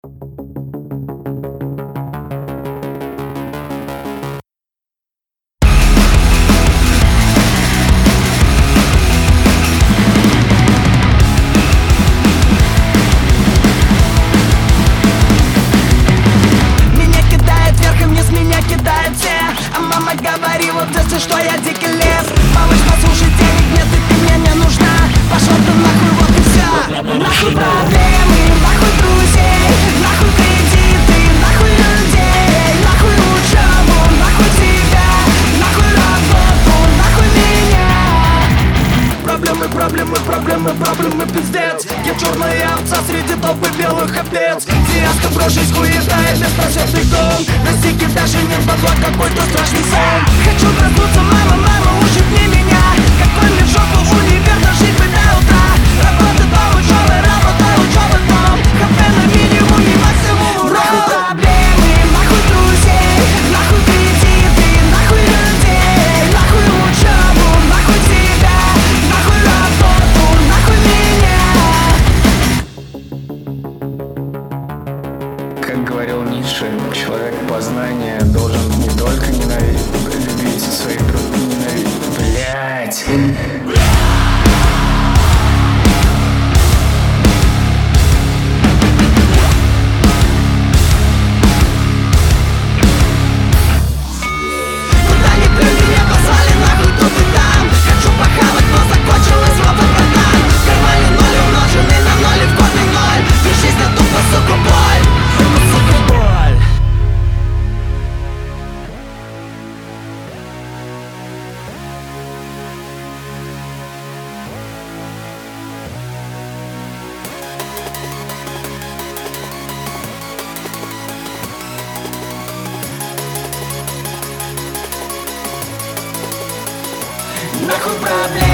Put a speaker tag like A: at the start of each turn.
A: Меня кидает вверх и вниз, меня кидают все. А мама говорила в детстве, что я дикий лес. Малыш, послушай, денег нет, и ты мне не нужна. Пошел ты нахуй, вот и все. Нахуй проблемы, нахуй друзей, нахуй кредиты, нахуй людей, нахуй учебу, нахуй тебя, нахуй работу, нахуй меня. Проблемы, проблемы, проблемы, проблемы, пиздец. Я черная овца среди толпы белых овец. Фиаско, брошусь, хуета и беспросветный дом. Достигни даже не бабла, какой-то страшный сон. Хочу проснуться, мама, мама, ущипни меня. Какой мне в жопу универ, дожить бы до утра. Работа, дом, учеба, работа, учеба, дом. Кафе на минимуме, максимум урон. Нахуй проблемы, нахуй друзей, нахуй кредиты, нахуй людей, нахуй учебу, нахуй тебя, нахуй работу, нахуй меня.
B: Как говорил Ницше, человек познания должен не только любить своих друзей, блять.
A: Куда ни плюнь, меня послали нахуй тут и там. Хочу похавать, но закончилась робот, братан. В кармане ноль умноженный на ноль и в коме ноль. И жизнь это тупо, сука, боль. Это, сука, боль. Нахуй проблем.